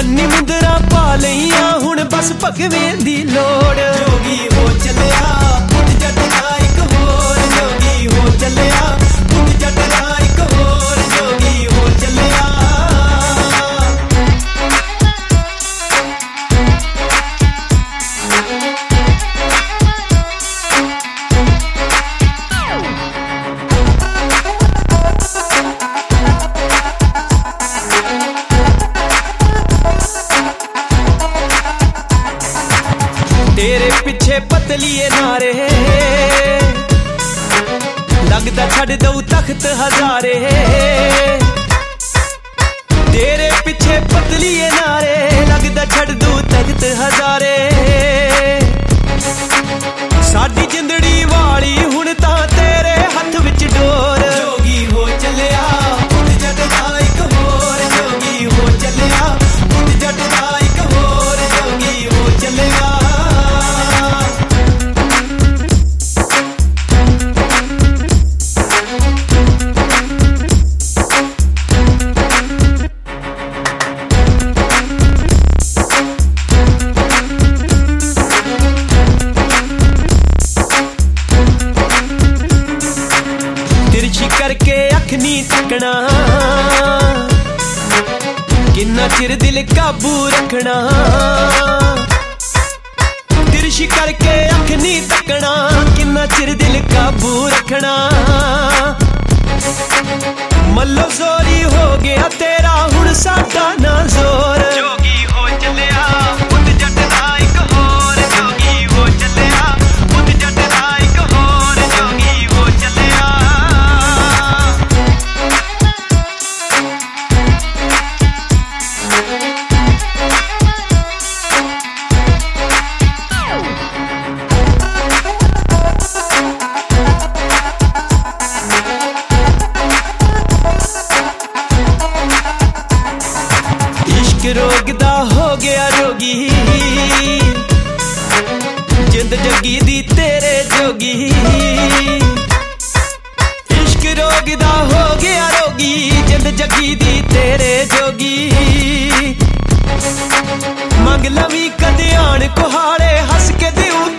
ਕੰਨੀ ਮੁੰਦਰਾ ਪਾ ਲਈਆਂ ਹੁਣ ਬਸ ਭਗਵੇਂ ਦੀ ਲੋੜ। ਜੋਗੀ ਹੋ ਚੱਲਿਆ ਪੁੱਤ ਜੱਟ ਦਾ ਇੱਕ ਹੋਰ, ਜੋਗੀ ਹੋ ਚੱਲਿਆ ਪੁੱਤ ਜੱਟ ਦਾ ਇੱਕ ਹੋਰ, ਜੋਗੀ ਹੋ ਚੱਲਿਆ। तेरे पिछे पतलिए नारे लगदा छड़ दऊ तख्त हजारे। तेरे पिछे पतलिए नारे लगदा छड़ दऊ तख्त हजारे। साडी जिंदड़ी वाली हुण तां तेरे हथ विच डोर। जोगी हो चलिया पुत जट दा इक होर, जोगी हो चलिया पुत जट दा इक होर, जोगी हो चलिया। तिरछी करके अख नी तकना, किन्ना चिर दिल काबू रखना। तिरछी करके अख नी तकना, किन्ना चिर दिल काबू रखना। मल्लो जोरी हो गया तेरा हुण साडा ना जोर। जोगी हो चलिया पुत जट दा इक होर, जोगी हो चलिया पुत जट दा इक होर, जोगी हो चलिया। रोग दा हो गया रोगी, जिंद जगी दी तेरे जोगी। इश्क रोग दा हो गया रोगी, जिंद जगी दी तेरे जोगी। मंग लवी कदयान कुहाड़े हस के दिऊ